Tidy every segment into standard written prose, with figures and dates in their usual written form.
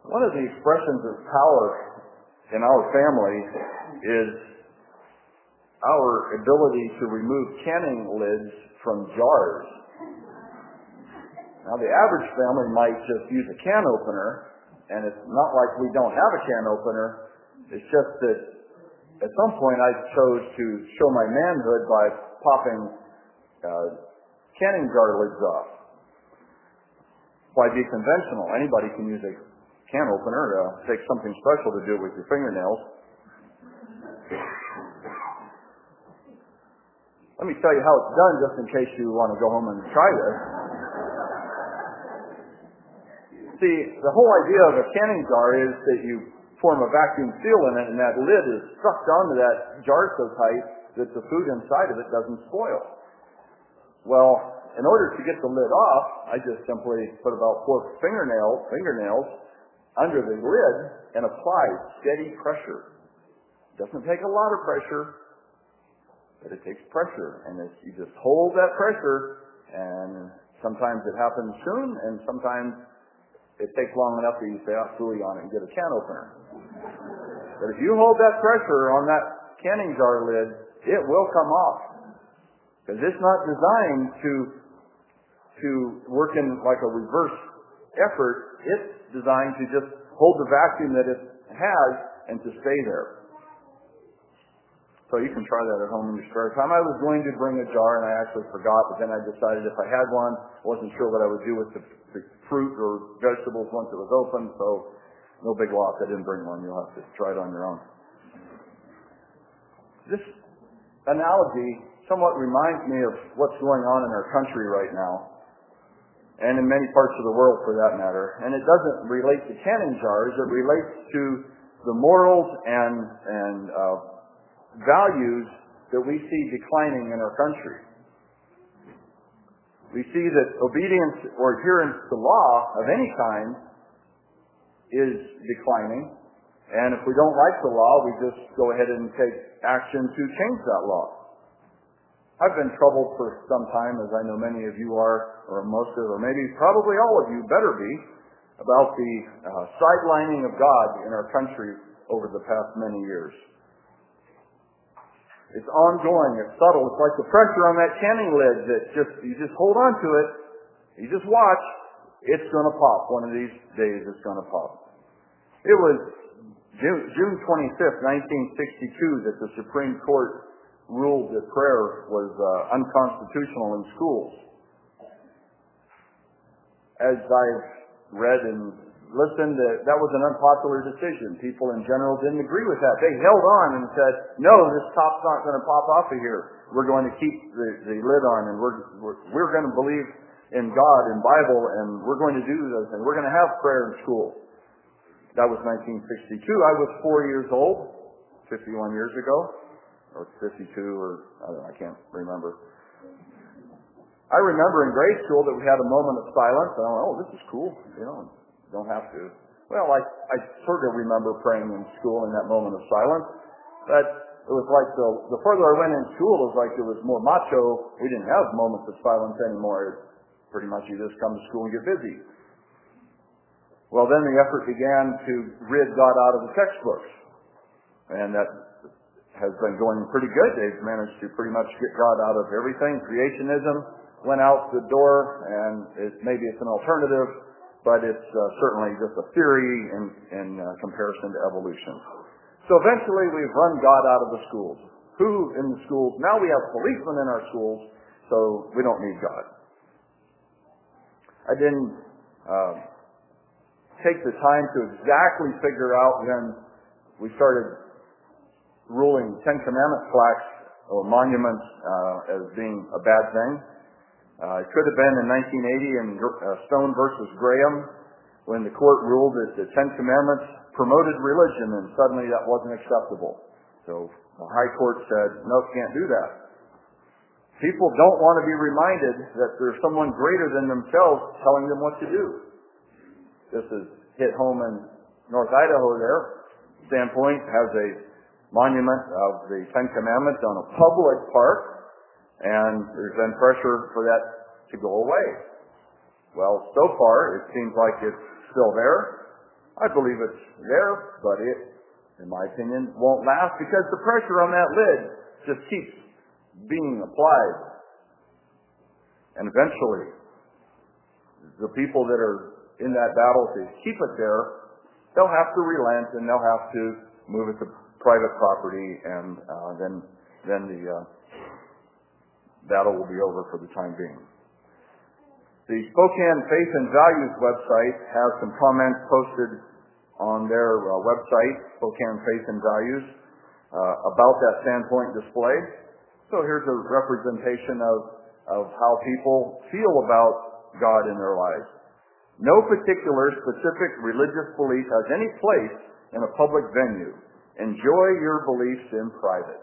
One of the expressions of power in our family is our ability to remove canning lids from jars. Now, the average family might just use a can opener, and it's not like we don't have a can opener. It's just that at some point I chose to show my manhood by popping canning jar lids off. Why be conventional? Anybody can use a can opener. Take something special to do it with your fingernails. Let me tell you how it's done, just in case you want to go home and try this. See, the whole idea of a canning jar is that you form a vacuum seal in it, and that lid is sucked onto that jar so tight that the food inside of it doesn't spoil. Well, in order to get the lid off, I just simply put about 4 fingernails under the lid and apply steady pressure. It doesn't take a lot of pressure, but it takes pressure, and you just hold that pressure, and sometimes it happens soon, and sometimes it takes long enough that you say, "Phooey on it," and get a can opener. But if you hold that pressure on that canning jar lid, it will come off, because it's not designed to work in like a reverse effort. It's designed to just hold the vacuum that it has and to stay there. So you can try that at home in your spare time. I was going to bring a jar, and I actually forgot, but then I decided if I had one, I wasn't sure what I would do with the fruit or vegetables once it was open, so no big loss. I didn't bring one. You'll have to try it on your own. This analogy somewhat reminds me of what's going on in our country right now, and in many parts of the world for that matter. And it doesn't relate to canning jars. It relates to the morals and values that we see declining in our country. We see that obedience or adherence to law of any kind is declining, and if we don't like the law, we just go ahead and take action to change that law. I've been troubled for some time, as I know many of you are, or most of, or maybe probably all of you better be, about the sidelining of God in our country over the past many years. It's ongoing, it's subtle, it's like the pressure on that canning lid that you just hold on to it, you just watch, it's going to pop. One of these days it's going to pop. It was June 25th, 1962 that the Supreme Court ruled that prayer was unconstitutional in schools. As I've read and listened, that was an unpopular decision. People in general didn't agree with that. They held on and said, "No, this top's not going to pop off of here. We're going to keep the lid on, and we're going to believe in God and Bible, and we're going to do those things. We're going to have prayer in school." That was 1962. I was 4 years old, 51 years ago, or 52, or I can't remember. I remember in grade school that we had a moment of silence, and I went, "Oh, this is cool, don't have to." Well, I sort of remember praying in school in that moment of silence, but it was like the further I went in school, it was like it was more macho. We didn't have moments of silence anymore. It's pretty much you just come to school and get busy. Well, then the effort began to rid God out of the textbooks, and that has been going pretty good. They've managed to pretty much get God out of everything. Creationism went out the door, and maybe it's an alternative, but it's certainly just a theory in comparison to evolution. So eventually we've run God out of the schools. Who in the schools? Now we have policemen in our schools, so we don't need God. I didn't take the time to exactly figure out when we started ruling Ten Commandment plaques or monuments as being a bad thing. It could have been in 1980 in Stone versus Graham, when the court ruled that the Ten Commandments promoted religion, and suddenly that wasn't acceptable. So the High Court said, "No, can't do that." People don't want to be reminded that there's someone greater than themselves telling them what to do. This is hit home in North Idaho there. Sandpoint has a monument of the Ten Commandments on a public park, and there's been pressure for that to go away. Well, so far, it seems like it's still there. I believe it's there, but it, in my opinion, won't last because the pressure on that lid just keeps being applied. And eventually, the people that are in that battle to keep it there, they'll have to relent and they'll have to move it to private property, and then the battle will be over for the time being. The Spokane Faith and Values website has some comments posted on their website, Spokane Faith and Values, about that Sandpoint display. So here's a representation of how people feel about God in their lives. No particular specific religious belief has any place in a public venue. Enjoy your beliefs in private.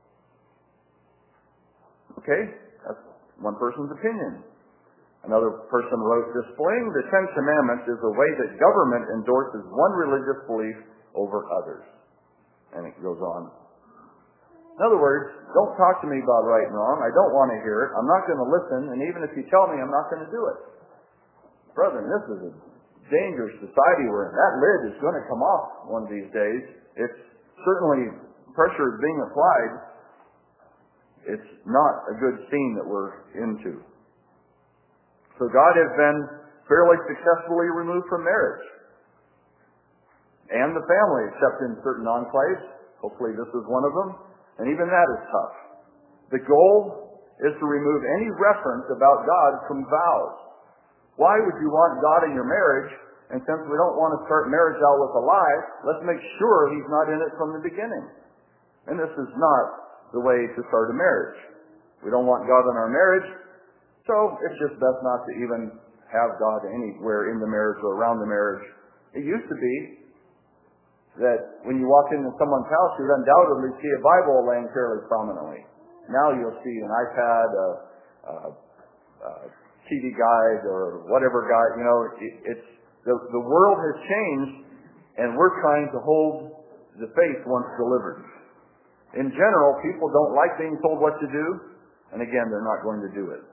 Okay? That's one person's opinion. Another person wrote, displaying the Ten Commandments is a way that government endorses one religious belief over others. And it goes on. In other words, don't talk to me about right and wrong. I don't want to hear it. I'm not going to listen. And even if you tell me, I'm not going to do it. Brethren, this is a dangerous society we're in. That lid is going to come off one of these days. It's certainly, pressure is being applied. It's not a good scene that we're into. So God has been fairly successfully removed from marriage and the family, except in certain enclaves. Hopefully this is one of them. And even that is tough. The goal is to remove any reference about God from vows. Why would you want God in your marriage? And since we don't want to start marriage out with a lie, let's make sure He's not in it from the beginning. And this is not the way to start a marriage. We don't want God in our marriage. So it's just best not to even have God anywhere in the marriage or around the marriage. It used to be that when you walk into someone's house, you'd undoubtedly see a Bible laying fairly prominently. Now you'll see an iPad, a TV guide, or whatever guide. You know, it's the world has changed, and we're trying to hold the faith once delivered. In general, people don't like being told what to do, and again, they're not going to do it.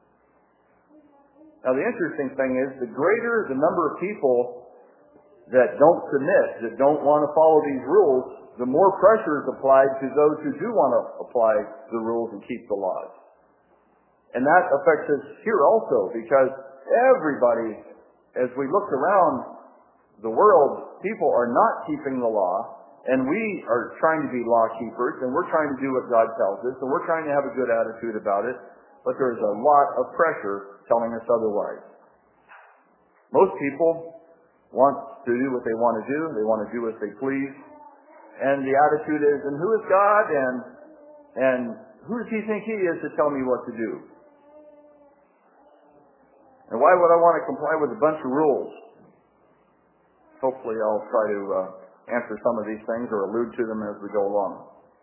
Now, the interesting thing is, the greater the number of people that don't submit, that don't want to follow these rules, the more pressure is applied to those who do want to apply the rules and keep the laws. And that affects us here also, because everybody, as we look around the world, people are not keeping the law, and we are trying to be law keepers, and we're trying to do what God tells us, and we're trying to have a good attitude about it, but there's a lot of pressure telling us otherwise. Most people want to do what they want to do. They want to do as they please. And the attitude is, and who is God? And who does He think He is to tell me what to do? And why would I want to comply with a bunch of rules? Hopefully I'll try to answer some of these things or allude to them as we go along.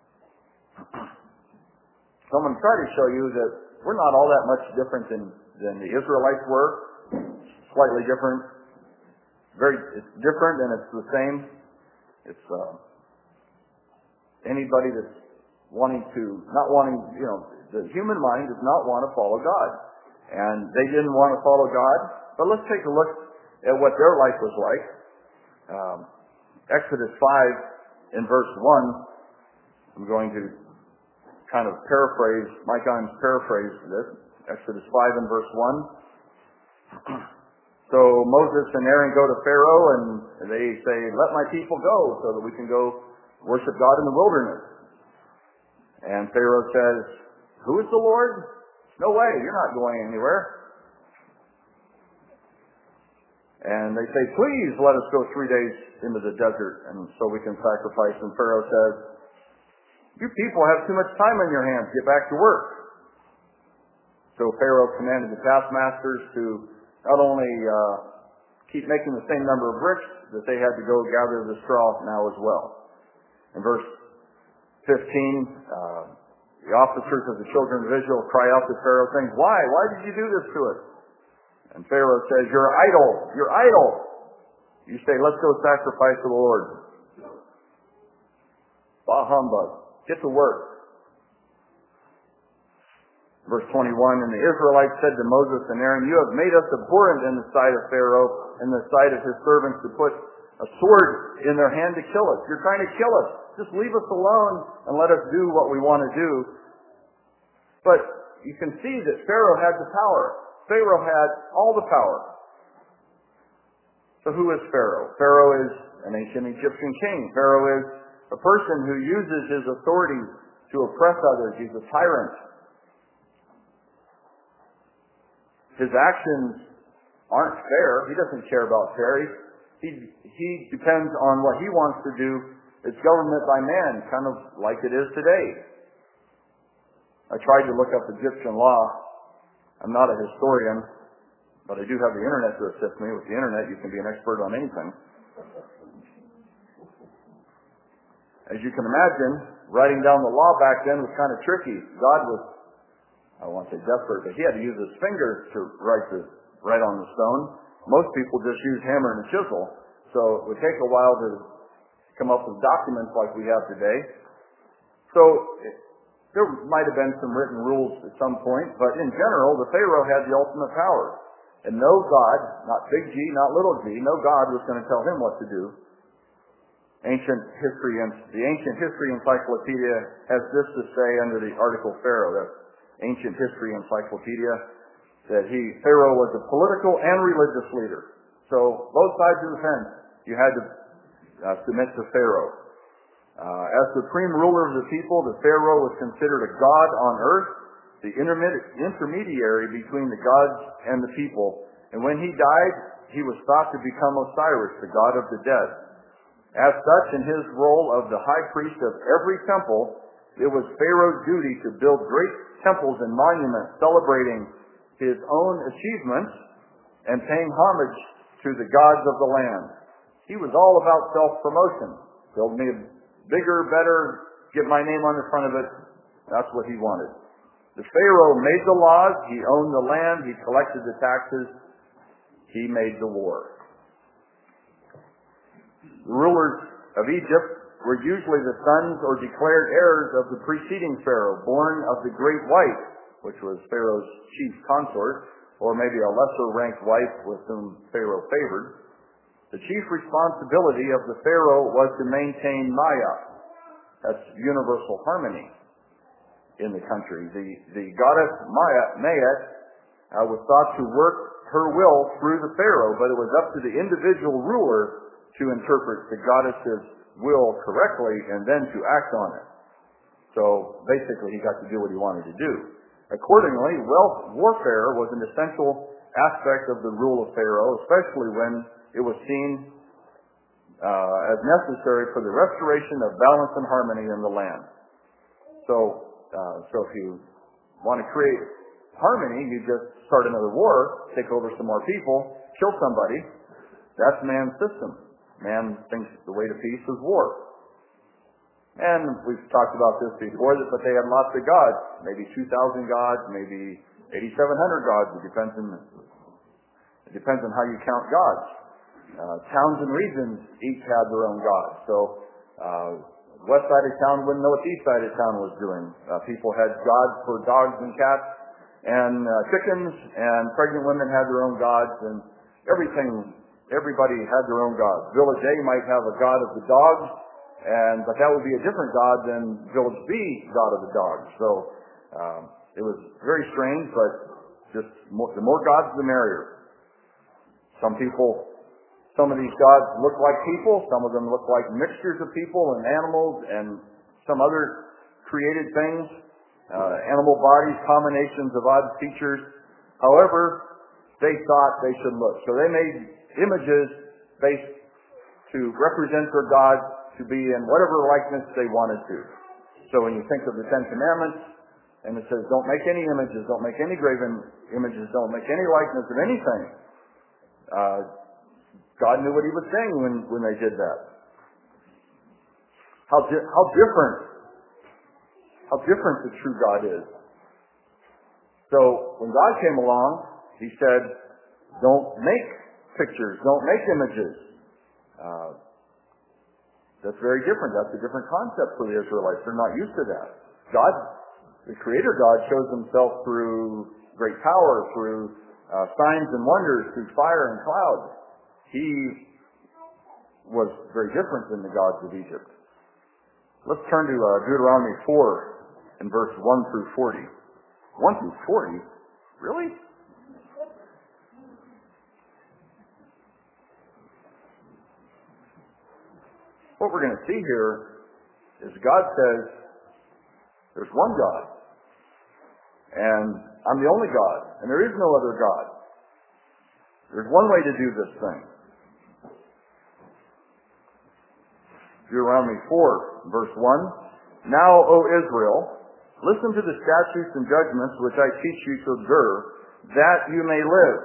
So I'm going to try to show you that we're not all that much different than the Israelites were. Slightly different. It's different and it's the same. It's anybody that's the human mind does not want to follow God. And they didn't want to follow God. But let's take a look at what their life was like. Exodus 5 in verse 1. I'm going to kind of paraphrase, Mike Imes paraphrased this. Exodus 5 and verse 1. So Moses and Aaron go to Pharaoh and they say, let my people go so that we can go worship God in the wilderness. And Pharaoh says, who is the Lord? No way, you're not going anywhere. And they say, please let us go 3 days into the desert and so we can sacrifice. And Pharaoh says, you people have too much time on your hands. Get back to work. So Pharaoh commanded the taskmasters to not only keep making the same number of bricks, that they had to go gather the straw now as well. In verse 15, the officers of the children of Israel cry out to Pharaoh, saying, why? Why did you do this to us? And Pharaoh says, you're idle. You're idle. You say, let's go sacrifice to the Lord. Bah humbug. Get to work. Verse 21, and the Israelites said to Moses and Aaron, you have made us abhorrent in the sight of Pharaoh, in the sight of his servants, to put a sword in their hand to kill us. You're trying to kill us. Just leave us alone and let us do what we want to do. But you can see that Pharaoh had the power. Pharaoh had all the power. So who is Pharaoh? Pharaoh is an ancient Egyptian king. Pharaoh is a person who uses his authority to oppress others. He's a tyrant. His actions aren't fair. He doesn't care about fair. He depends on what he wants to do. It's government by man, kind of like it is today. I tried to look up Egyptian law. I'm not a historian, but I do have the internet to assist me. With the internet, you can be an expert on anything. As you can imagine, writing down the law back then was kind of tricky. God was, I don't want to say desperate, but he had to use his fingers to write on the stone. Most people just use hammer and a chisel, so it would take a while to come up with documents like we have today. So there might have been some written rules at some point, but in general, the Pharaoh had the ultimate power. And no God, not big G, not little g, no God was going to tell him what to do. The Ancient History Encyclopedia has this to say under the article Pharaoh, that's Ancient History Encyclopedia, that Pharaoh was a political and religious leader. So both sides of the fence, you had to submit to Pharaoh. As supreme ruler of the people, the Pharaoh was considered a god on earth, the intermediary between the gods and the people. And when he died, he was thought to become Osiris, the god of the dead. As such, in his role of the high priest of every temple, it was Pharaoh's duty to build great temples and monuments celebrating his own achievements and paying homage to the gods of the land. He was all about self-promotion. Build me a bigger, better, get my name on the front of it. That's what he wanted. The Pharaoh made the laws. He owned the land. He collected the taxes. He made the war. The rulers of Egypt were usually the sons or declared heirs of the preceding Pharaoh, born of the Great Wife, which was Pharaoh's chief consort, or maybe a lesser-ranked wife with whom Pharaoh favored. The chief responsibility of the Pharaoh was to maintain Maya. That's universal harmony in the country. The goddess Mayat was thought to work her will through the Pharaoh, but it was up to the individual ruler to interpret the goddess's will correctly and then to act on it. So basically he got to do what he wanted to do. Accordingly, warfare was an essential aspect of the rule of Pharaoh, especially when it was seen as necessary for the restoration of balance and harmony in the land. So if you want to create harmony, you just start another war, take over some more people, kill somebody. That's man's system. Man thinks the way to peace is war. And we've talked about this before, but they had lots of gods, maybe 2,000 gods, maybe 8,700 gods. It depends on how you count gods. Towns and regions each had their own gods. So west side of town wouldn't know what the east side of town was doing. People had gods for dogs and cats and chickens, and pregnant women had their own gods, and everybody had their own gods. Village A might have a god of the dogs, but that would be a different god than Village B, god of the dogs. So it was very strange, but just the more gods, the merrier. Some of these gods look like people. Some of them look like mixtures of people and animals and some other created things, animal bodies, combinations of odd features. However, they thought they should look. So they made images based to represent their gods to be in whatever likeness they wanted to. So when you think of the Ten Commandments, and it says, don't make any images, don't make any graven images, don't make any likeness of anything. God knew what he was saying when they did that. How different the true God is. So when God came along, he said, don't make pictures, don't make images. That's very different. That's a different concept for the Israelites. They're not used to that. God, the Creator God, shows himself through great power, through signs and wonders, through fire and clouds. He was very different than the gods of Egypt. Let's turn to Deuteronomy 4 and verse 1 through 40. 1 through 40? Really? What we're going to see here is God says, there's one God, and I'm the only God, and there is no other God. There's one way to do this thing. Deuteronomy 4, verse 1. Now, O Israel, listen to the statutes and judgments which I teach you to observe, that you may live.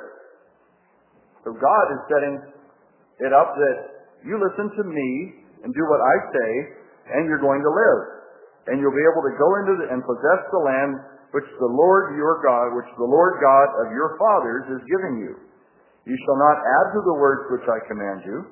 So God is setting it up that you listen to me and do what I say, and you're going to live. And you'll be able to go into and possess the land which the Lord your God, which the Lord God of your fathers is giving you. You shall not add to the words which I command you,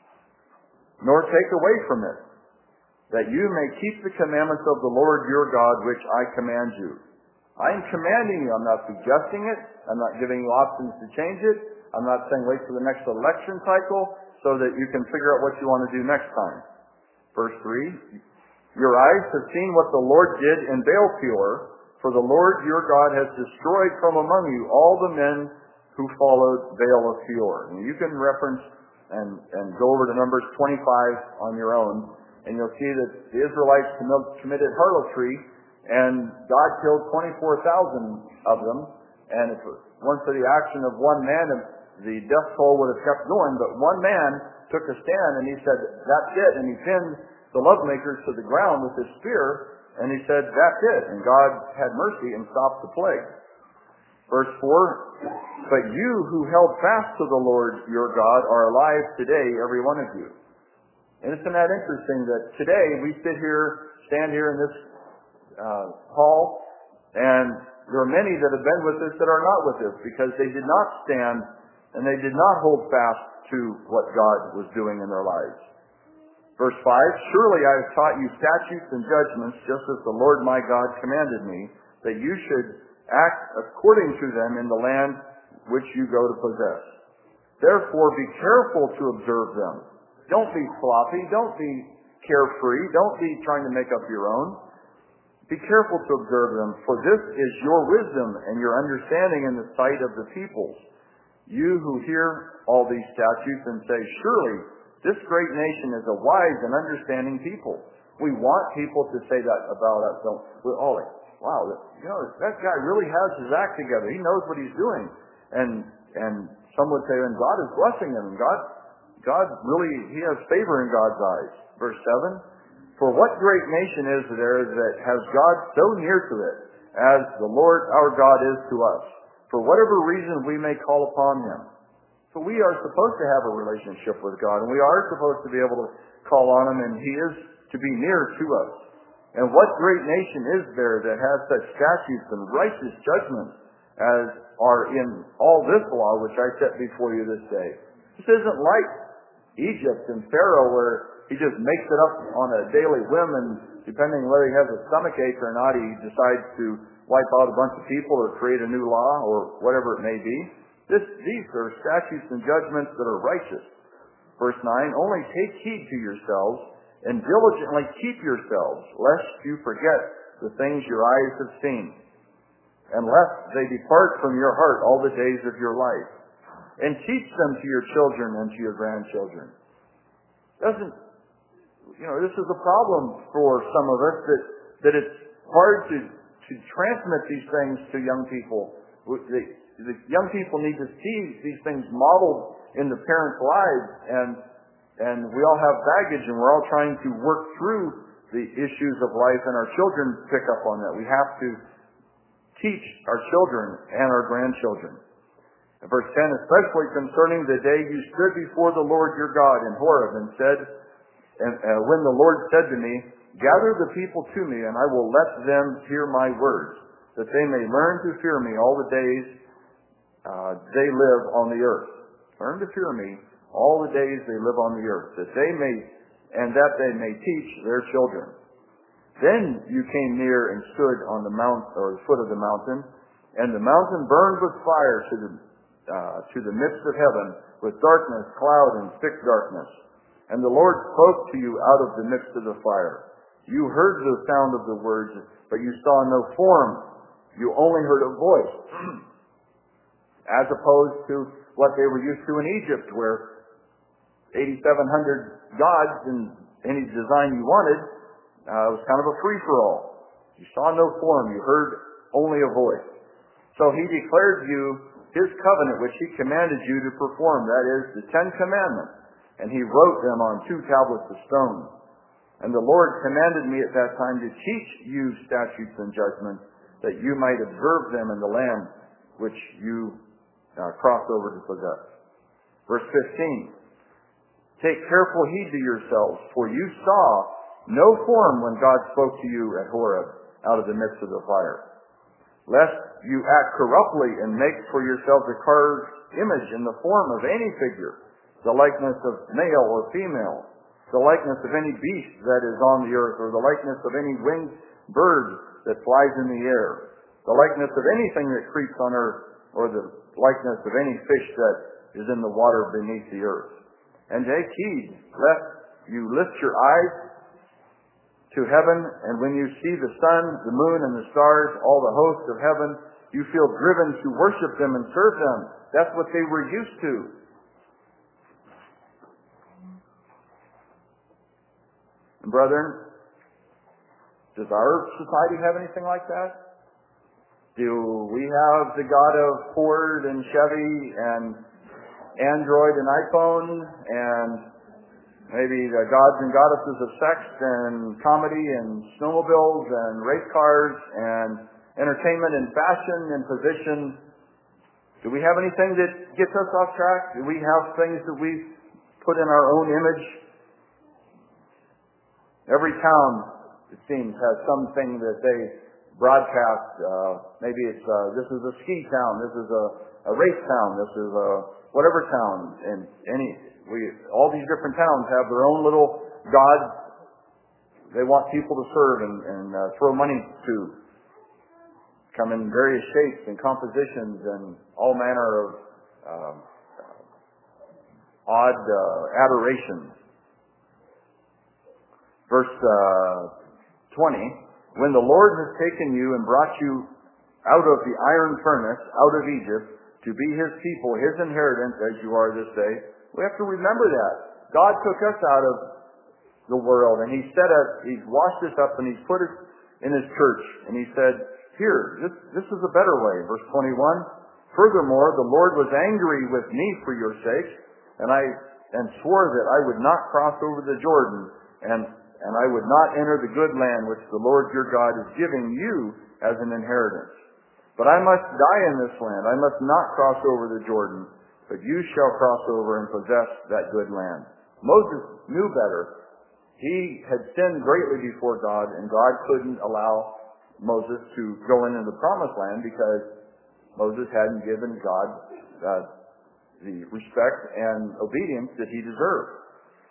nor take away from it, that you may keep the commandments of the Lord your God which I command you. I am commanding you. I'm not suggesting it. I'm not giving you options to change it. I'm not saying wait for the next election cycle so that you can figure out what you want to do next time. Verse 3, your eyes have seen what the Lord did in Baal-peor, for the Lord your God has destroyed from among you all the men who followed Baal of Peor. And you can reference and go over to Numbers 25 on your own, and you'll see that the Israelites committed harlotry, and God killed 24,000 of them. And if it weren't for the action of one man, the death toll would have kept going, but one man took a stand and he said, that's it, and he pinned the lovemakers to the ground with his spear, and he said, that's it, and God had mercy and stopped the plague. Verse 4, but you who held fast to the Lord your God are alive today, every one of you. And isn't that interesting that today we stand here in this hall, and there are many that have been with us that are not with us because they did not stand and they did not hold fast to what God was doing in their lives. Verse 5, surely I have taught you statutes and judgments, just as the Lord my God commanded me, that you should act according to them in the land which you go to possess. Therefore be careful to observe them. Don't be sloppy. Don't be carefree. Don't be trying to make up your own. Be careful to observe them, for this is your wisdom and your understanding in the sight of the peoples. You who hear all these statutes and say, surely this great nation is a wise and understanding people. We want people to say that about us. We're all like, wow, that guy really has his act together. He knows what he's doing. And some would say, and God is blessing him. And God really, he has favor in God's eyes. Verse 7, for what great nation is there that has God so near to it as the Lord our God is to us? For whatever reason we may call upon him. So we are supposed to have a relationship with God, and we are supposed to be able to call on him, and he is to be near to us. And what great nation is there that has such statutes and righteous judgments as are in all this law which I set before you this day? This isn't like Egypt and Pharaoh where he just makes it up on a daily whim, and depending whether he has a stomachache or not, he decides to wipe out a bunch of people or create a new law or whatever it may be. These are statutes and judgments that are righteous. Verse 9, only take heed to yourselves and diligently keep yourselves, lest you forget the things your eyes have seen, and lest they depart from your heart all the days of your life. And teach them to your children and to your grandchildren. This is a problem for some of us that it's hard to transmit these things to young people. The young people need to see these things modeled in the parents' lives, and we all have baggage, and we're all trying to work through the issues of life, and our children pick up on that. We have to teach our children and our grandchildren. In verse 10, especially concerning the day you stood before the Lord your God in Horeb and said, when the Lord said to me, gather the people to me, and I will let them hear my words, that they may learn to fear me all the days they live on the earth. Learn to fear me all the days they live on the earth, that they may teach their children. Then you came near and stood on the foot of the mountain, and the mountain burned with fire to the midst of heaven, with darkness, cloud, and thick darkness. And the Lord spoke to you out of the midst of the fire. You heard the sound of the words, but you saw no form. You only heard a voice. As opposed to what they were used to in Egypt, where 8,700 gods in any design you wanted was kind of a free-for-all. You saw no form. You heard only a voice. So he declared you his covenant, which he commanded you to perform, that is, the 10 Commandments. And he wrote them on 2 tablets of stone. And the Lord commanded me at that time to teach you statutes and judgments, that you might observe them in the land which you cross over to possess. Verse 15. Take careful heed to yourselves, for you saw no form when God spoke to you at Horeb out of the midst of the fire. Lest you act corruptly and make for yourselves a carved image in the form of any figure, the likeness of male or female, the likeness of any beast that is on the earth, or the likeness of any winged bird that flies in the air, the likeness of anything that creeps on earth, or the likeness of any fish that is in the water beneath the earth. And take heed, lest you lift your eyes to heaven, and when you see the sun, the moon, and the stars, all the hosts of heaven, you feel driven to worship them and serve them. That's what they were used to. And brethren, does our society have anything like that? Do we have the God of Ford and Chevy and Android and iPhone and maybe the gods and goddesses of sex and comedy and snowmobiles and race cars and entertainment and fashion and position? Do we have anything that gets us off track? Do we have things that we put in our own image? Every town, it seems, has something that they broadcast. Maybe it's this is a ski town, this is a race town, this is a whatever town, and all these different towns have their own little gods they want people to serve and throw money to. Come in various shapes and compositions and all manner of odd adorations. Verse 20, when the Lord has taken you and brought you out of the iron furnace, out of Egypt, to be his people, his inheritance, as you are this day, we have to remember that. God took us out of the world, and he's washed us up, and he's put us in his church, and he said, here, this is a better way. Verse 21, furthermore, the Lord was angry with me for your sake, and swore that I would not cross over the Jordan, and I would not enter the good land which the Lord your God is giving you as an inheritance. But I must die in this land. I must not cross over the Jordan, but you shall cross over and possess that good land. Moses knew better. He had sinned greatly before God, and God couldn't allow Moses to go into the promised land because Moses hadn't given God the respect and obedience that he deserved.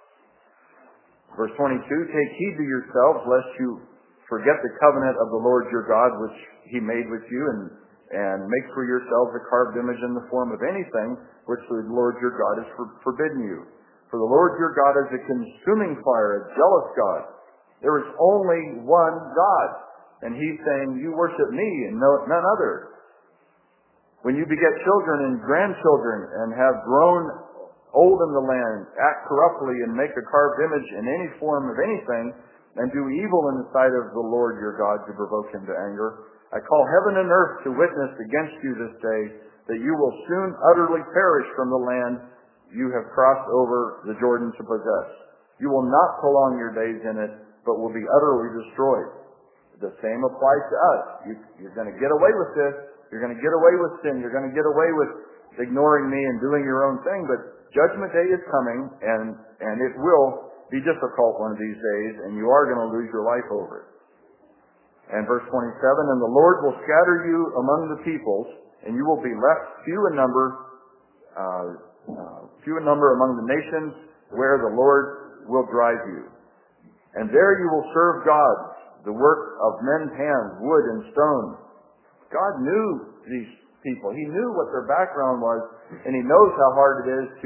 Verse 22, take heed to yourselves, lest you forget the covenant of the Lord your God, which he made with you, and make for yourselves a carved image in the form of anything which the Lord your God has forbidden you. For the Lord your God is a consuming fire, a jealous God. There is only one God. And he's saying, you worship me and none other. When you beget children and grandchildren and have grown old in the land, act corruptly and make a carved image in any form of anything, and do evil in the sight of the Lord your God to provoke him to anger, I call heaven and earth to witness against you this day that you will soon utterly perish from the land you have crossed over the Jordan to possess. You will not prolong your days in it, but will be utterly destroyed. The same applies to us. You're going to get away with this. You're going to get away with sin. You're going to get away with ignoring me and doing your own thing, but Judgment Day is coming, and it will be difficult one of these days, and you are going to lose your life over it. And verse 27, and the Lord will scatter you among the peoples, and you will be left few in number among the nations where the Lord will drive you. And there you will serve gods, the work of men's hands, wood and stone. God knew these people. He knew what their background was, and he knows how hard it is to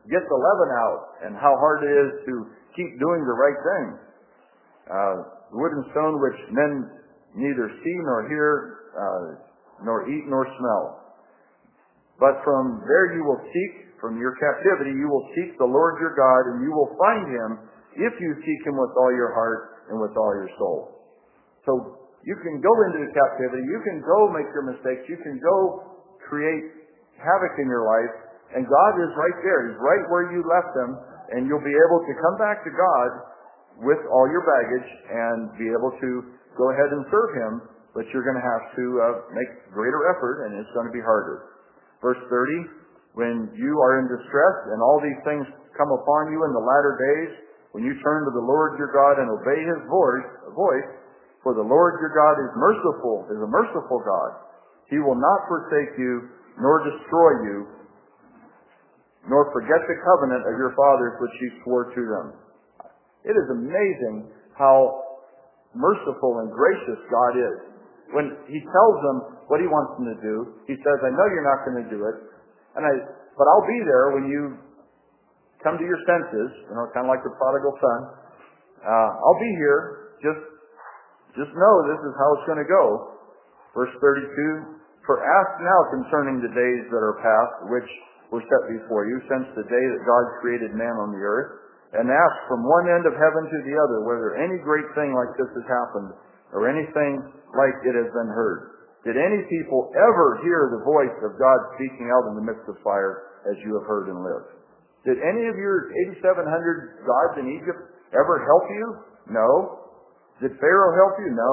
get the leaven out and how hard it is to keep doing the right thing. Wood and stone which men neither see nor hear, nor eat nor smell. But from there you will seek, from your captivity, you will seek the Lord your God, and you will find Him if you seek Him with all your heart and with all your soul. So you can go into the captivity, you can go make your mistakes, you can go create havoc in your life, and God is right there. He's right where you left Him, and you'll be able to come back to God with all your baggage and be able to go ahead and serve Him, but you're going to have to make greater effort, and it's going to be harder. Verse 30, when you are in distress and all these things come upon you in the latter days, when you turn to the Lord your God and obey His voice, for the Lord your God is a merciful God. He will not forsake you, nor destroy you, nor forget the covenant of your fathers which He swore to them. It is amazing how merciful and gracious God is. When He tells them what He wants them to do, He says, I know you're not going to do it, but I'll be there when you come to your senses, kind of like the prodigal son. I'll be here. Just know this is how it's going to go. Verse 32, for ask now concerning the days that are past, which were set before you, since the day that God created man on the earth, and ask from one end of heaven to the other whether any great thing like this has happened, or anything like it has been heard. Did any people ever hear the voice of God speaking out in the midst of fire, as you have heard and lived? Did any of your 8,700 gods in Egypt ever help you? No. Did Pharaoh help you? No.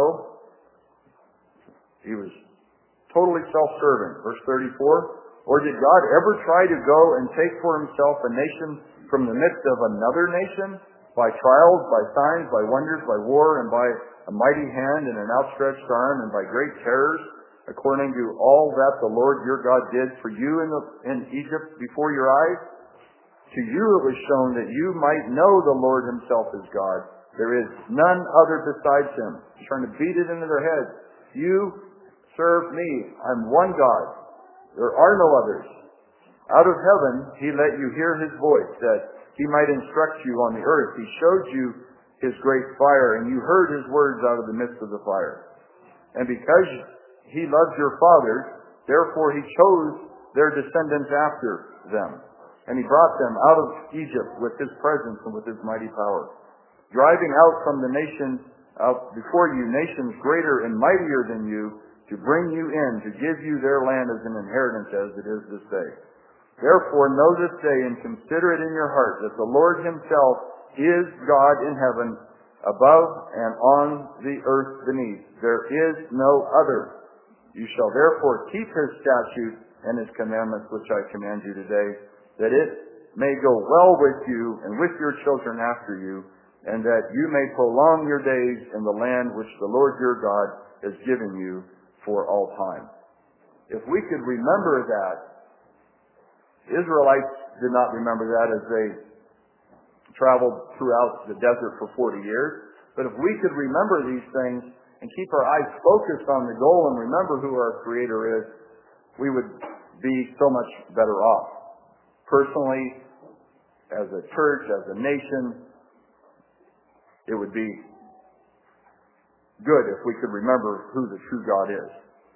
He was totally self-serving. Verse 34, or did God ever try to go and take for Himself a nation from the midst of another nation, by trials, by signs, by wonders, by war, and by a mighty hand and an outstretched arm, and by great terrors, according to all that the Lord your God did for you in Egypt before your eyes? To you it was shown that you might know the Lord Himself is God. There is none other besides Him. He's trying to beat it into their heads. You serve me. I'm one God. There are no others. Out of heaven He let you hear His voice, that He might instruct you on the earth. He showed you His great fire, and you heard His words out of the midst of the fire. And because He loved your fathers, therefore He chose their descendants after them. And He brought them out of Egypt with His presence and with His mighty power, driving out from the nations before you nations greater and mightier than you, to bring you in, to give you their land as an inheritance, as it is this day. Therefore know this day and consider it in your heart that the Lord Himself is God in heaven, above and on the earth beneath. There is no other. You shall therefore keep His statutes and His commandments, which I command you today, that it may go well with you and with your children after you, and that you may prolong your days in the land which the Lord your God has given you for all time. If we could remember that, Israelites did not remember that as they traveled throughout the desert for 40 years. But if we could remember these things and keep our eyes focused on the goal and remember who our Creator is, we would be so much better off. Personally, as a church, as a nation, it would be good if we could remember who the true God is.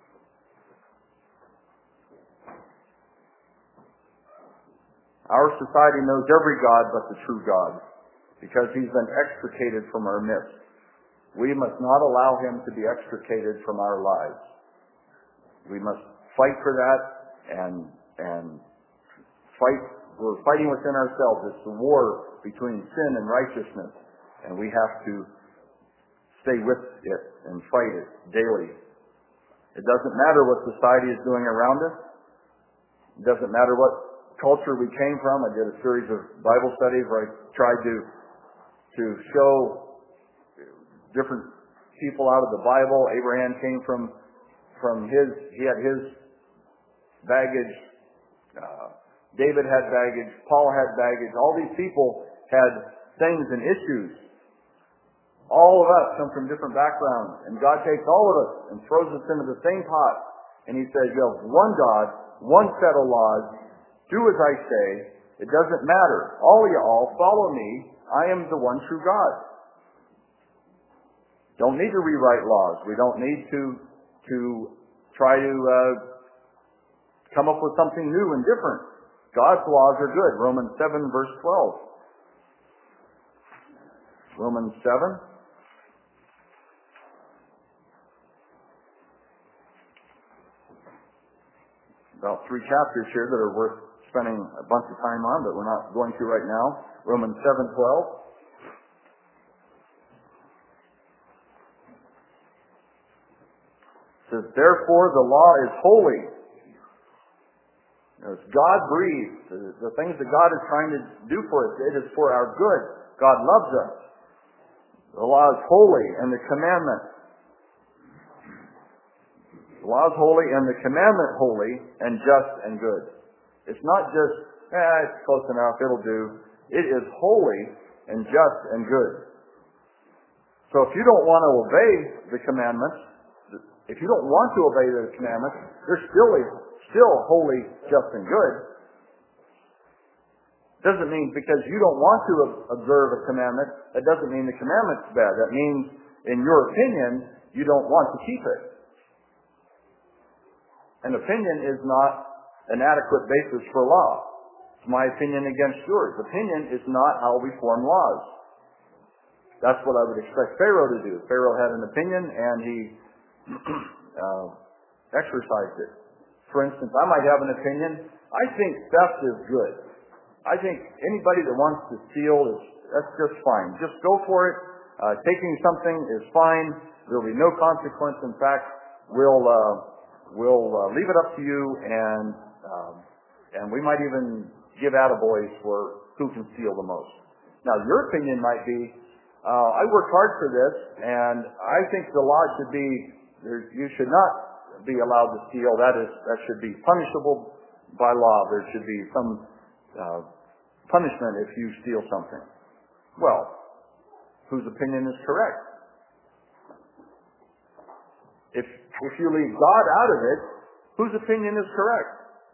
Our society knows every God but the true God, because He's been extricated from our midst. We must not allow Him to be extricated from our lives. We must fight for that and fight. We're fighting within ourselves. It's the war between sin and righteousness, and we have to stay with it and fight it daily. It doesn't matter what society is doing around us. It doesn't matter what culture we came from. I did a series of Bible studies where I tried to show different people out of the Bible. Abraham came he had his baggage. David had baggage. Paul had baggage. All these people had things and issues. All of us come from different backgrounds, and God takes all of us and throws us into the same pot. And He says, you have one God, one set of laws, do as I say, It doesn't matter. All y'all follow me. I am the one true God. Don't need to rewrite laws. We don't need to try to come up with something new and different. God's laws are good. Romans 7 verse 12. Romans 7. About 3 chapters here that are worth spending a bunch of time on, but we're not going to right now. Romans 7:12. It says, therefore the law is holy. It's God breathed. The things that God is trying to do for us, it is for our good. God loves us. The law is holy, and the commandment. The law is holy, and the commandment holy, and just and good. It's not just, it's close enough, it'll do. It is holy and just and good. So if you don't want to obey the commandments, if you don't want to obey the commandments, they're still holy, just, and good. Doesn't mean because you don't want to observe a commandment, that doesn't mean the commandment's bad. That means, in your opinion, you don't want to keep it. An opinion is not an adequate basis for law. It's my opinion against yours. Opinion is not how we form laws. That's what I would expect Pharaoh to do. Pharaoh had an opinion, and he exercised it. For instance, I might have an opinion. I think theft is good. I think anybody that wants to steal, that's just fine. Just go for it. Taking something is fine. There will be no consequence. In fact, we'll leave it up to you, and we might even give attaboys for who can steal the most. Now, your opinion might be, I worked hard for this, and I think the law should be, you should not be allowed to steal. That should be punishable by law. There should be some punishment if you steal something. Well, whose opinion is correct? If you leave God out of it, whose opinion is correct?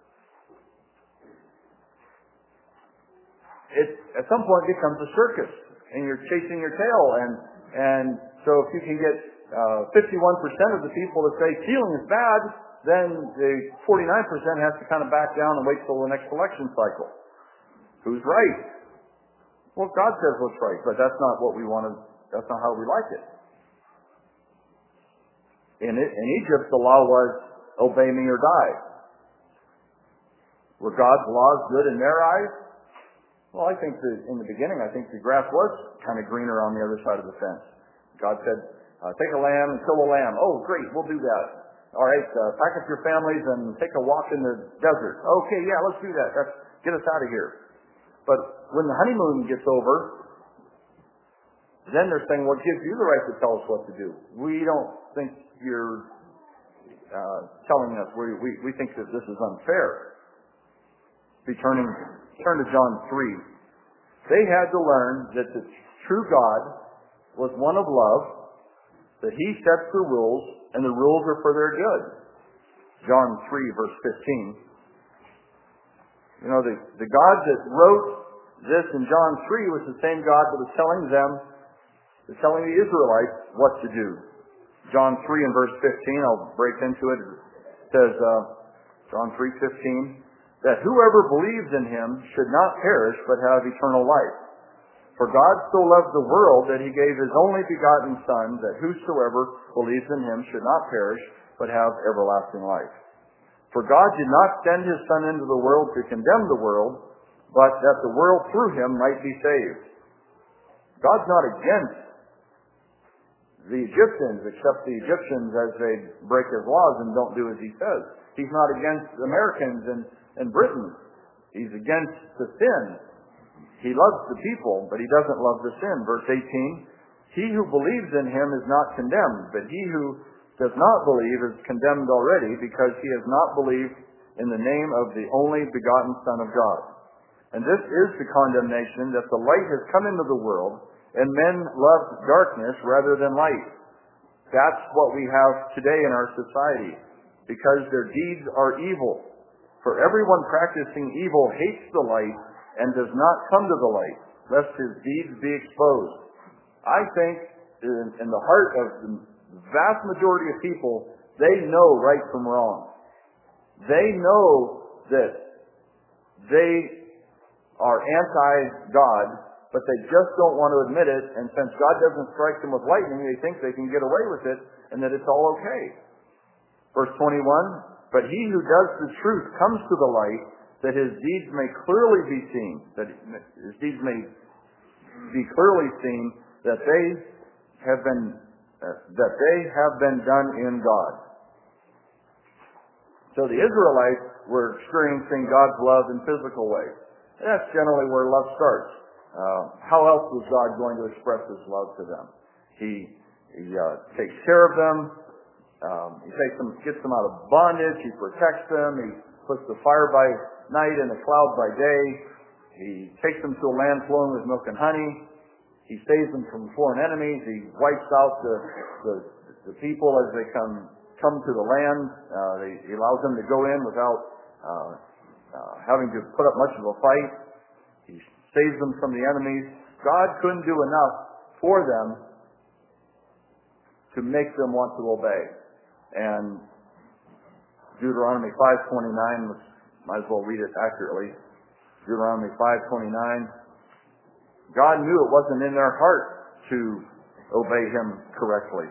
It at some point becomes a circus, and you're chasing your tail. And so if you can get 51% of the people that say stealing is bad, then the 49% has to kind of back down and wait till the next election cycle. Who's right? Well, God says what's right, but that's not what we want to. That's not how we like it. In Egypt, the law was obey me or die. Were God's laws good in their eyes? Well, I think that in the beginning, I think the grass was kind of greener on the other side of the fence. God said, take a lamb and kill a lamb. Oh, great, we'll do that. All right, pack up your families and take a walk in the desert. Okay, yeah, let's do that. Get us out of here. But when the honeymoon gets over, then they're saying, what gives you the right to tell us what to do? We don't think you're telling us. We think that this is unfair. Turn to John 3. They had to learn that the true God was one of love, that He sets the rules, and the rules are for their good. John 3, verse 15. You know, the God that wrote this in John 3 was the same God that was telling the Israelites what to do. John 3 and verse 15, I'll break into it. It says, John 3:15, that whoever believes in Him should not perish but have eternal life. For God so loved the world that He gave His only begotten Son, that whosoever believes in Him should not perish but have everlasting life. For God did not send His Son into the world to condemn the world, but that the world through Him might be saved. God's not against the Egyptians, except the Egyptians as they break His laws and don't do as He says. He's not against Americans and Britain. He's against the sin. He loves the people, but He doesn't love the sin. Verse 18, he who believes in Him is not condemned, but he who does not believe is condemned already, because he has not believed in the name of the only begotten Son of God. And this is the condemnation, that the light has come into the world, and men loved darkness rather than light. That's what we have today in our society, because their deeds are evil. For everyone practicing evil hates the light and does not come to the light, lest his deeds be exposed. I think in the heart of the vast majority of people, they know right from wrong. They know that they are anti-God, but they just don't want to admit it, and since God doesn't strike them with lightning, they think they can get away with it, and that it's all okay. Verse 21, but he who does the truth comes to the light, that his deeds may clearly be seen, that his deeds may be clearly seen, that they have been done in God. So the Israelites were experiencing God's love in physical ways. And that's generally where love starts. How else was God going to express His love to them? He takes care of them. He gets them out of bondage. He protects them. He puts the fire by night and the cloud by day. He takes them to a land flowing with milk and honey. He saves them from foreign enemies. He wipes out the people as they come to the land. He allows them to go in without having to put up much of a fight. He saves them from the enemies. God couldn't do enough for them to make them want to obey. And Deuteronomy 5:29, might as well read it accurately. Deuteronomy 5:29. God knew it wasn't in their heart to obey Him correctly.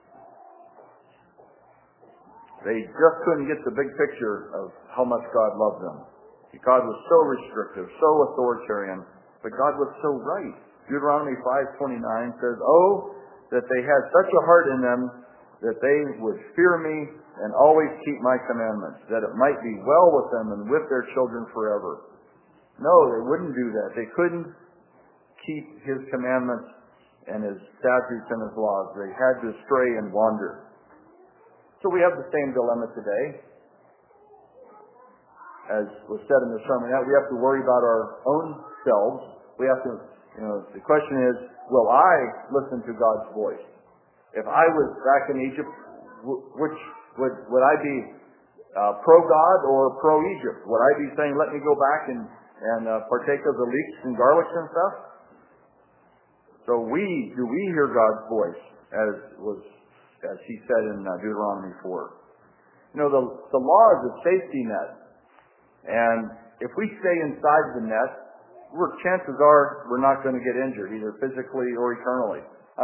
They just couldn't get the big picture of how much God loved them. God was so restrictive, so authoritarian, but God was so right. Deuteronomy 5:29 says, "Oh, that they had such a heart in them that they would fear me and always keep my commandments, that it might be well with them and with their children forever." No, they wouldn't do that. They couldn't keep His commandments and His statutes and His laws. They had to stray and wander. So we have the same dilemma today. As was said in the sermon, we have to worry about our own selves. We have to, the question is, will I listen to God's voice? If I was back in Egypt, which would I be pro-God or pro-Egypt? Would I be saying, let me go back and partake of the leeks and garlics and stuff? So do we hear God's voice, as He said in Deuteronomy 4? The law is a safety net. And if we stay inside the net, chances are we're not going to get injured, either physically or eternally.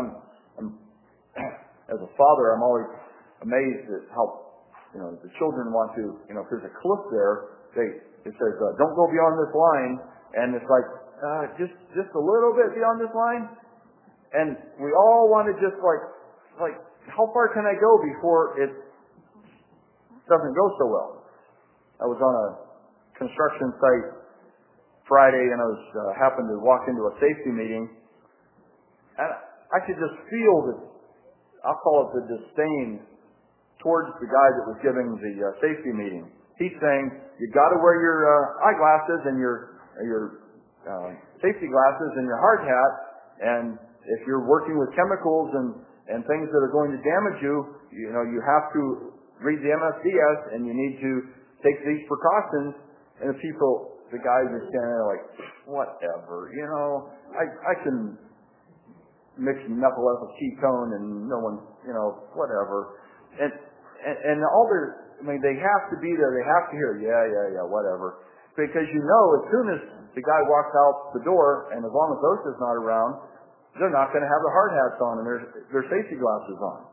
As a father, I'm always amazed at how the children want to. If there's a cliff there, it says don't go beyond this line, and it's like just a little bit beyond this line, and we all want to just like how far can I go before it doesn't go so well? I was on a construction site Friday, and I was happened to walk into a safety meeting, and I could just feel the, I'll call it the disdain towards the guy that was giving the safety meeting. He's saying, you got to wear your eyeglasses and your safety glasses and your hard hat, and if you're working with chemicals and things that are going to damage you, you have to read the MSDS and you need to take these precautions. And the guys are standing there like, whatever, I can mix methylethyl ketone and no one, whatever. And all they have to be there, they have to hear, yeah, whatever. Because as soon as the guy walks out the door, and as long as OSHA's not around, they're not going to have their hard hats on and their safety glasses on.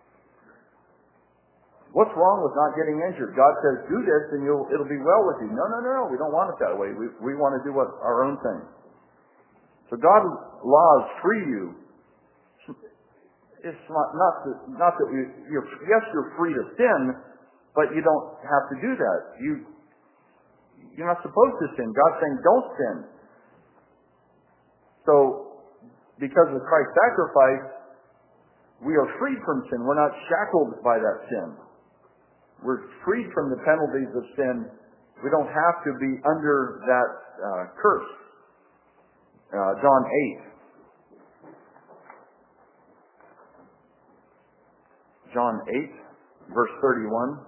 What's wrong with not getting injured? God says, do this and it'll be well with you. No, we don't want it that way. We want to do our own thing. So God's laws free you. It's not that you're free to sin, but you don't have to do that. You're not supposed to sin. God's saying, don't sin. So, because of Christ's sacrifice, we are freed from sin. We're not shackled by that sin. We're freed from the penalties of sin. We don't have to be under that curse. John 8. John 8, verse 31.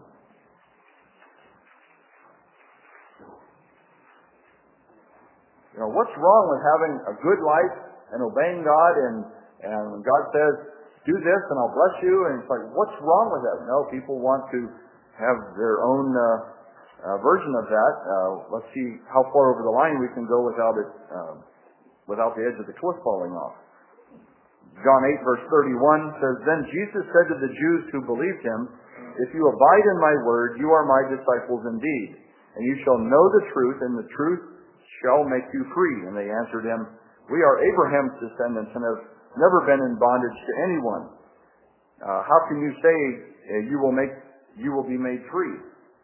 What's wrong with having a good life and obeying God, and when God says, do this and I'll bless you, and it's like, what's wrong with that? No, people want to have their own version of that. Let's see how far over the line we can go without the edge of the cliff falling off. John 8 verse 31 says, Then Jesus said to the Jews who believed him, If you abide in my word, you are my disciples indeed, and you shall know the truth, and the truth shall make you free. And they answered him, We are Abraham's descendants and have never been in bondage to anyone. How can you say you will be made free?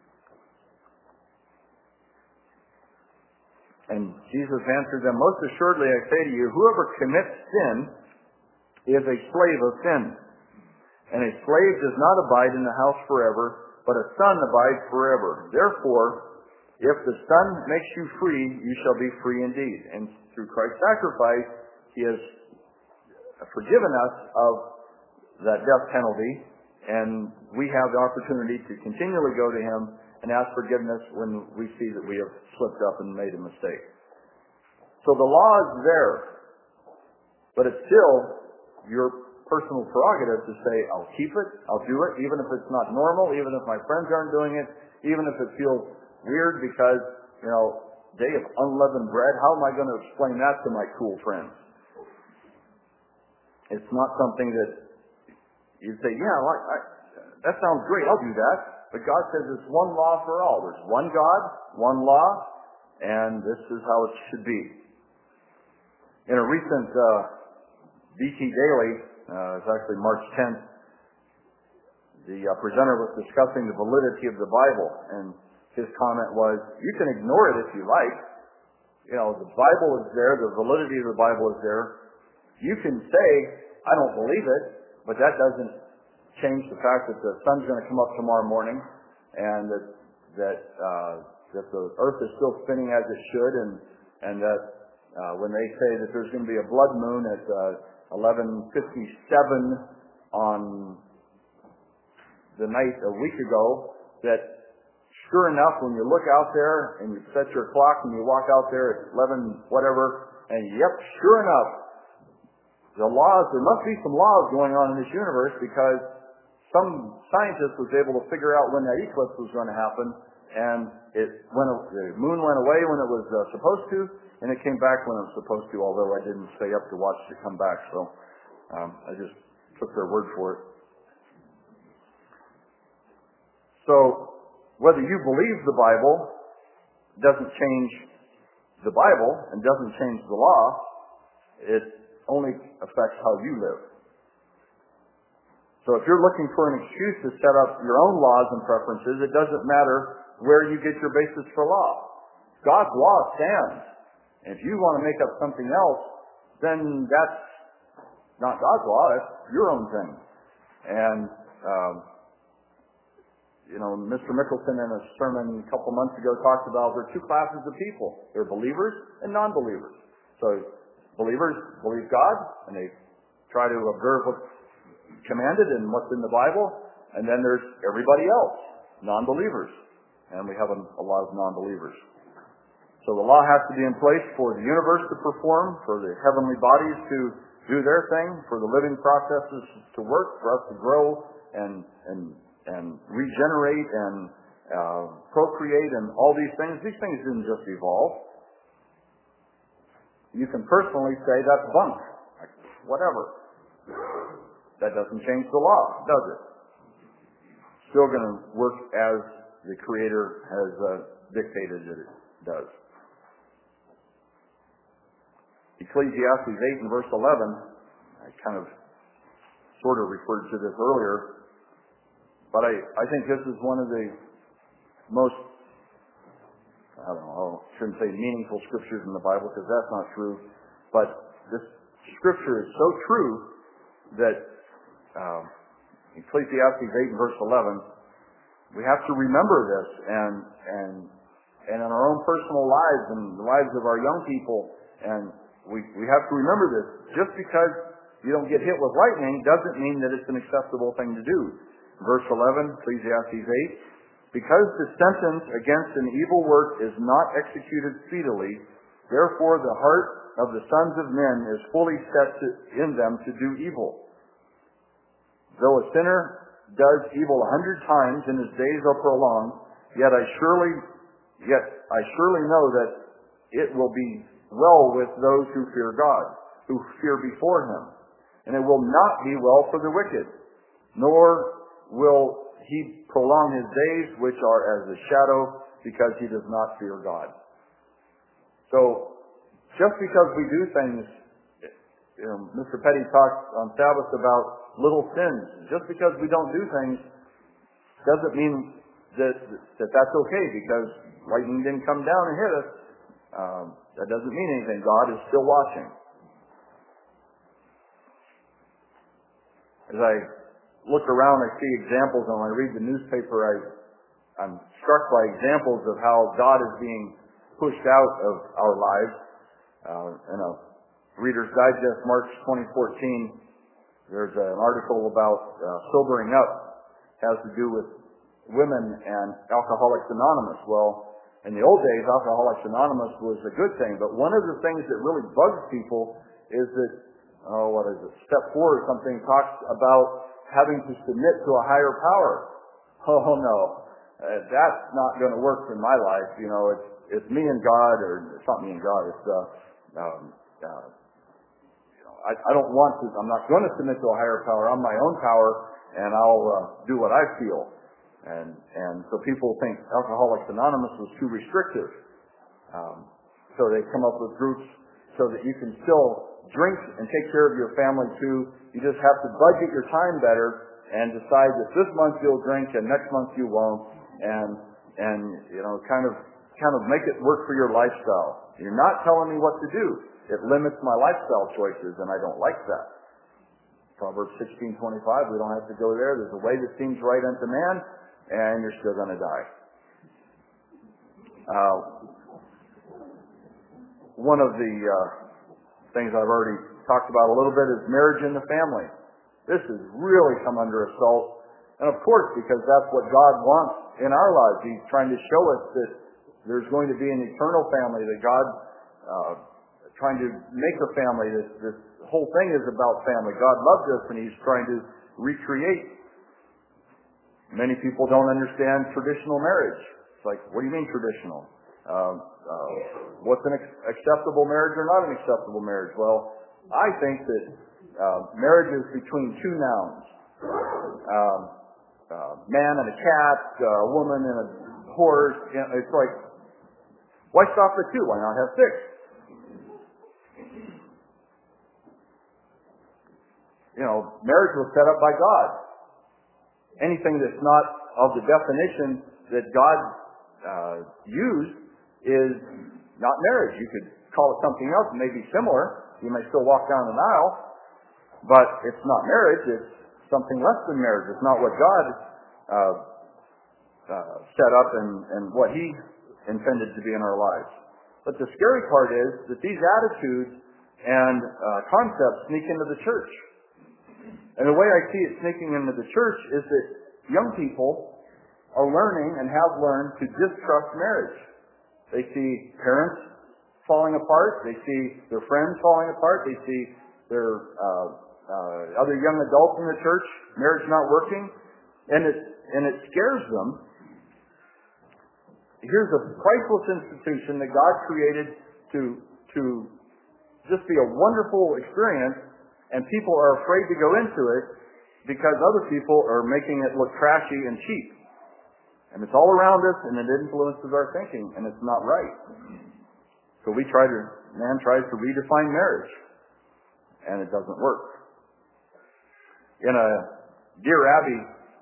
And Jesus answered them, Most assuredly I say to you, whoever commits sin is a slave of sin. And a slave does not abide in the house forever, but a son abides forever. Therefore, if the Son makes you free, you shall be free indeed. And through Christ's sacrifice, he has forgiven us of that death penalty, and we have the opportunity to continually go to him and ask forgiveness when we see that we have slipped up and made a mistake. So the law is there, but it's still your personal prerogative to say, I'll keep it, I'll do it, even if it's not normal, even if my friends aren't doing it, even if it feels weird because, day of unleavened bread, how am I going to explain that to my cool friends? It's not something that you'd say, that sounds great, I'll do that. But God says it's one law for all. There's one God, one law, and this is how it should be. In a recent BT Daily, it's actually March 10th, the presenter was discussing the validity of the Bible, and his comment was, you can ignore it if you like. The Bible is there, the validity of the Bible is there. You can say, I don't believe it, but that doesn't change the fact that the sun's going to come up tomorrow morning, and that the earth is still spinning as it should, and that when they say that there's going to be a blood moon at 11:57 on the night a week ago, that sure enough, when you look out there and you set your clock and you walk out there at 11 whatever, and sure enough, there must be some laws going on in this universe, because some scientist was able to figure out when that eclipse was going to happen, and the moon went away when it was supposed to, and it came back when it was supposed to, although I didn't stay up to watch it come back, so I just took their word for it. So, whether you believe the Bible doesn't change the Bible and doesn't change the law. It only affects how you live. So if you're looking for an excuse to set up your own laws and preferences, it doesn't matter where you get your basis for law. God's law stands. And if you want to make up something else, then that's not God's law, that's your own thing. And Mr. Mickelson in a sermon a couple months ago talked about there are two classes of people. There are believers and non-believers. So believers believe God, and they try to observe what's commanded and what's in the Bible. And then there's everybody else, non-believers. And we have a lot of non-believers. So the law has to be in place for the universe to perform, for the heavenly bodies to do their thing, for the living processes to work, for us to grow and regenerate and procreate and all these things. These things didn't just evolve. You can personally say that's bunk. Whatever. That doesn't change the law, does it? Still going to work as the Creator has dictated that it does. Ecclesiastes 8 and verse 11, I kind of sort of referred to this earlier, but I think this is one of the most, I shouldn't say meaningful scriptures in the Bible, because that's not true, but this scripture is so true that Ecclesiastes 8 and verse 11, we have to remember this, and in our own personal lives and the lives of our young people, and we have to remember this. Just because you don't get hit with lightning doesn't mean that it's an acceptable thing to do. Verse 11, Ecclesiastes 8, because the sentence against an evil work is not executed speedily, Therefore the heart of the sons of men is fully set in them to do evil. Though a sinner does evil 100 times and his days are prolonged, yet I surely know that it will be well with those who fear God, who fear before him. And it will not be well for the wicked, nor will he prolong his days, which are as a shadow, because he does not fear God. So, just because we do things, Mr. Petty talks on Sabbath about little sins. Just because we don't do things doesn't mean that that's okay, because lightning didn't come down and hit us. That doesn't mean anything. God is still watching. As I look around, I see examples, and when I read the newspaper, I'm struck by examples of how God is being pushed out of our lives. In a Reader's Digest, March 2014, there's an article about sobering up. It has to do with women and Alcoholics Anonymous. Well, in the old days, Alcoholics Anonymous was a good thing, but one of the things that really bugs people is that, step 4 or something talks about having to submit to a higher power. Oh no, that's not going to work in my life. It's me and God, or it's not me and God. It's I don't want to. I'm not going to submit to a higher power. I'm my own power, and I'll do what I feel. And so people think Alcoholics Anonymous was too restrictive. So they come up with groups so that you can still drink and take care of your family too. You just have to budget your time better and decide that this month you'll drink and next month you won't, and kind of make it work for your lifestyle. You're not telling me what to do. It limits my lifestyle choices, and I don't like that. Proverbs 16:25, we don't have to go there. There's a way that seems right unto man, and you're still going to die. One of the things I've already talked about a little bit is marriage in the family. This has really come under assault. And of course, because that's what God wants in our lives. He's trying to show us that there's going to be an eternal family, that God trying to make a family. This whole thing is about family. God loves us, and He's trying to recreate. Many people don't understand traditional marriage. It's like, what do you mean traditional? What's an acceptable marriage or not an acceptable marriage? Well, I think that marriage is between two nouns. Man and a cat, a woman and a horse. It's like, why stop at two? Why not have six? Marriage was set up by God. Anything that's not of the definition that God used is not marriage. You could call it something else, it may be similar. You may still walk down an aisle, but it's not marriage. It's something less than marriage. It's not what God set up and what He intended to be in our lives. But the scary part is that these attitudes and concepts sneak into the church. And the way I see it sneaking into the church is that young people are learning and have learned to distrust marriage. They see parents falling apart. They see their friends falling apart. They see their other young adults in the church, marriage not working, and it scares them. Here's a priceless institution that God created to just be a wonderful experience, and people are afraid to go into it because other people are making it look trashy and cheap. And it's all around us, and it influences our thinking, and it's not right. So man tries to redefine marriage, and it doesn't work. In a Dear Abby,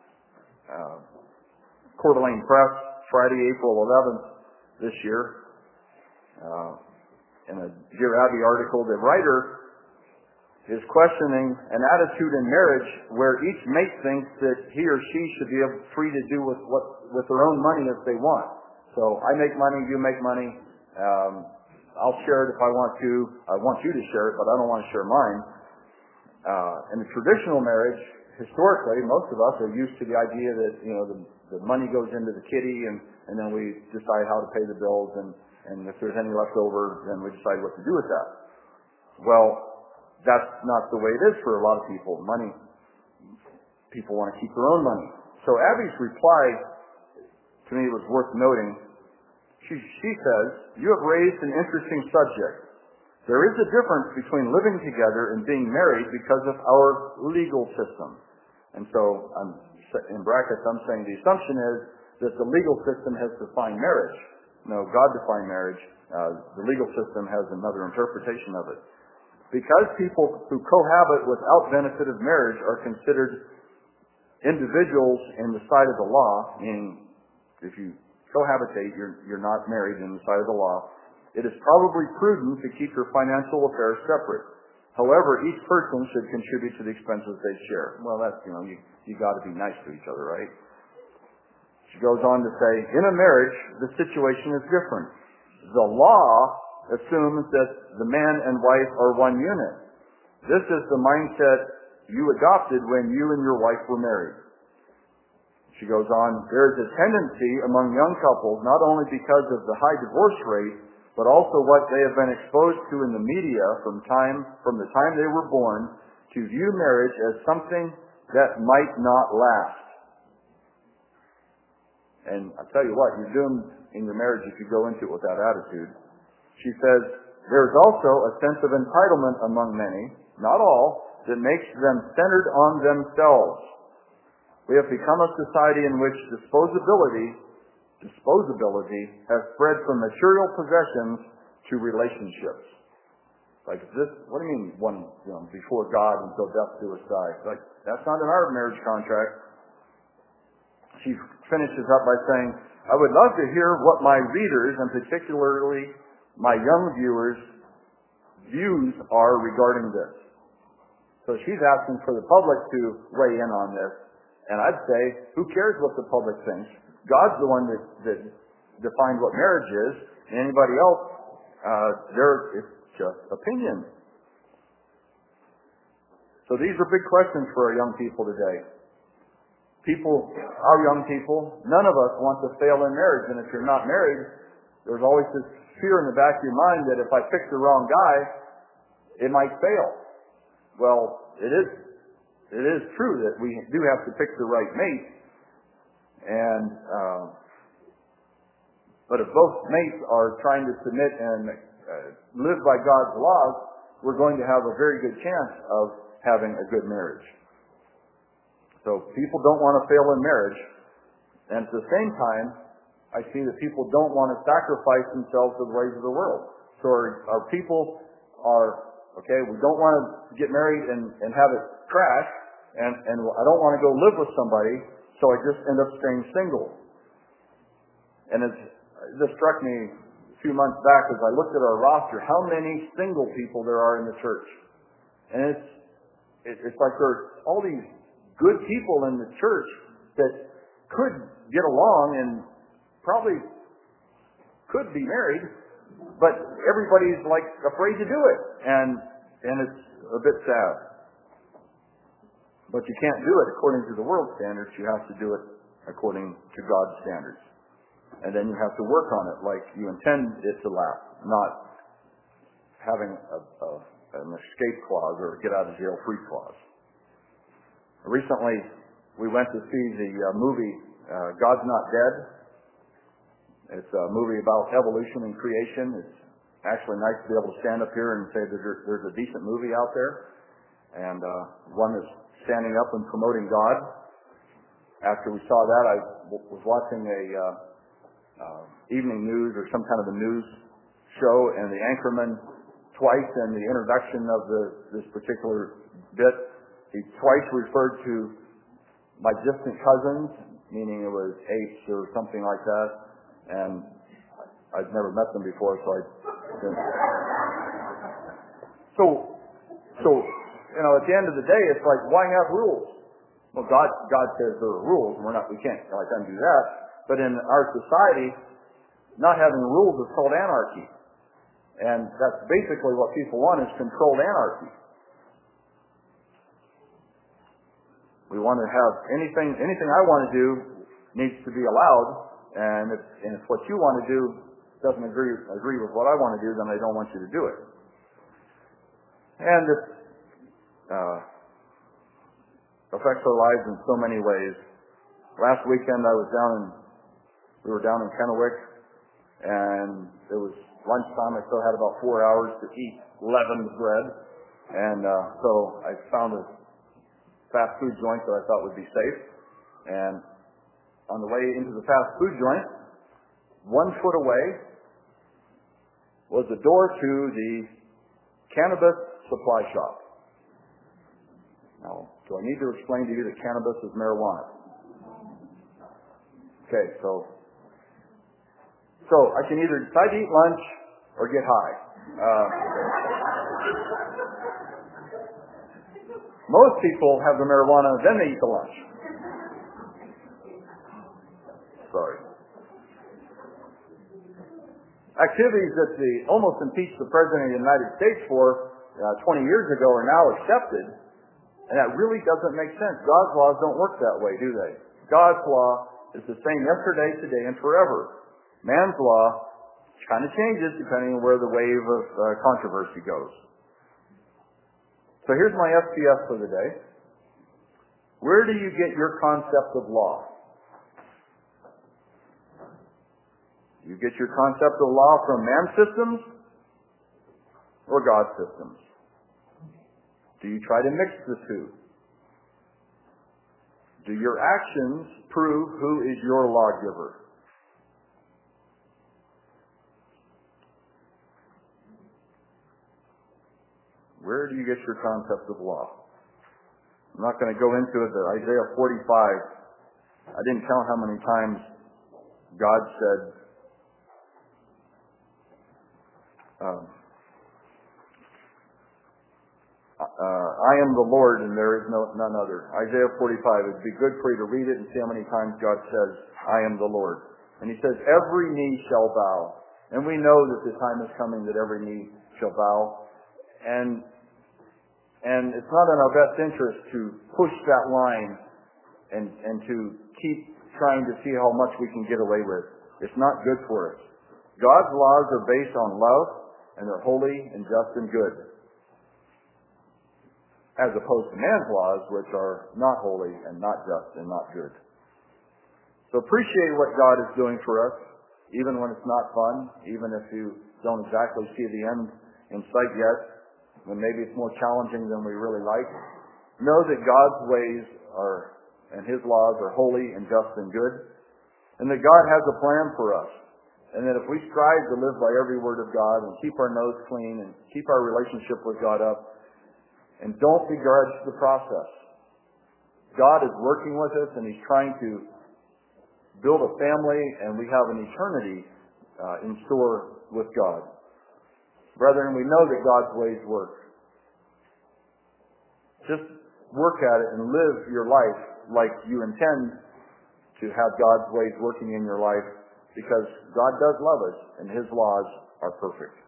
Coeur d'Alene Press, Friday, April 11th this year, in a Dear Abby article, the writer is questioning an attitude in marriage where each mate thinks that he or she should be free to do with their own money as they want. So I make money, you make money. I'll share it if I want to. I want you to share it, but I don't want to share mine. In a traditional marriage, historically, most of us are used to the idea that the money goes into the kitty, and then we decide how to pay the bills, And if there's any left over, then we decide what to do with that. Well, that's not the way it is for a lot of people. People want to keep their own money. So Abby's reply to me was worth noting. She says, "You have raised an interesting subject. There is a difference between living together and being married because of our legal system." And so, in brackets, I'm saying the assumption is that the legal system has defined marriage. No, God defined marriage. The legal system has another interpretation of it. Because people who cohabit without benefit of marriage are considered individuals in the sight of the law, meaning if you cohabitate, you're not married in the sight of the law, it is probably prudent to keep your financial affairs separate. However, each person should contribute to the expenses they share. Well, that's, you got to be nice to each other, right? She goes on to say, in a marriage, the situation is different. The law assumes that the man and wife are one unit. This is the mindset you adopted when you and your wife were married. She goes on, there is a tendency among young couples, not only because of the high divorce rate, but also what they have been exposed to in the media from the time they were born, to view marriage as something that might not last. And I tell you what, you're doomed in your marriage if you go into it with that attitude. She says, there's also a sense of entitlement among many, not all, that makes them centered on themselves. We have become a society in which disposability has spread from material possessions to relationships. Like this, what do you mean one, before God until death do us die? Like, that's not in our marriage contract. She finishes up by saying, I would love to hear what my readers, and particularly my young viewers' views are regarding this. So she's asking for the public to weigh in on this. And I'd say, who cares what the public thinks? God's the one that defined what marriage is. And anybody else, it's just opinion. So these are big questions for our young people today. Our young people, none of us want to fail in marriage. And if you're not married, there's always this fear in the back of your mind that if I pick the wrong guy, it might fail. Well, it is true that we do have to pick the right mate. And but if both mates are trying to submit and live by God's laws, we're going to have a very good chance of having a good marriage. So people don't want to fail in marriage, and at the same time, I see that people don't want to sacrifice themselves to the ways of the world. So our people are, okay, we don't want to get married and have it crash, and I don't want to go live with somebody, so I just end up staying single. And this struck me a few months back as I looked at our roster, how many single people there are in the church. And it's like there's all these good people in the church that could get along and probably could be married, but everybody's like afraid to do it. And it's a bit sad. But you can't do it according to the world's standards. You have to do it according to God's standards. And then you have to work on it like you intend it to last, not having an escape clause or a get out of jail free clause. Recently, we went to see the movie God's Not Dead. It's a movie about evolution and creation. It's actually nice to be able to stand up here and say that there's a decent movie out there, and one that's standing up and promoting God. After we saw that, I was watching a evening news or some kind of a news show, and the anchorman twice in the introduction of this particular bit, he twice referred to my distant cousins, meaning it was apes or something like that, and I'd never met them before, so at the end of the day, it's like, why have rules? Well, God says there are rules, and we can't undo that. But in our society, not having rules is called anarchy. And that's basically what people want, is controlled anarchy. We want to have anything I want to do needs to be allowed, and if what you want to do doesn't agree with what I want to do, then I don't want you to do it. And it affects our lives in so many ways. Last weekend we were down in Kennewick, and it was lunchtime. I still had about 4 hours to eat leavened bread, and so I found a fast food joint that I thought would be safe. And on the way into the fast food joint, 1 foot away was the door to the cannabis supply shop. Now, do I need to explain to you that cannabis is marijuana? Okay, so I can either decide to eat lunch or get high. Most people have the marijuana, then they eat the lunch. Sorry. Activities that they almost impeached the President of the United States for 20 years ago are now accepted, and that really doesn't make sense. God's laws don't work that way, do they? God's law is the same yesterday, today, and forever. Man's law kind of changes depending on where the wave of controversy goes. So here's my SPS for the day. Where do you get your concept of law? You get your concept of law from man's systems or God's systems? Do you try to mix the two? Do your actions prove who is your lawgiver? Where do you get your concept of law? I'm not going to go into it, but Isaiah 45, I didn't count how many times God said, I am the Lord and there is none other. Isaiah 45, it'd be good for you to read it and see how many times God says, I am the Lord. And he says, every knee shall bow. And we know that the time is coming that every knee shall bow. And it's not in our best interest to push that line and to keep trying to see how much we can get away with. It's not good for us. God's laws are based on love, and they're holy and just and good, as opposed to man's laws, which are not holy and not just and not good. So appreciate what God is doing for us, even when it's not fun, even if you don't exactly see the end in sight yet, when maybe it's more challenging than we really like. Know that God's ways and His laws are holy and just and good, and that God has a plan for us, and that if we strive to live by every word of God and keep our nose clean and keep our relationship with God up, and don't begrudge the process. God is working with us, and He's trying to build a family, and we have an eternity in store with God. Brethren, we know that God's ways work. Just work at it and live your life like you intend to have God's ways working in your life, because God does love us, and His laws are perfect.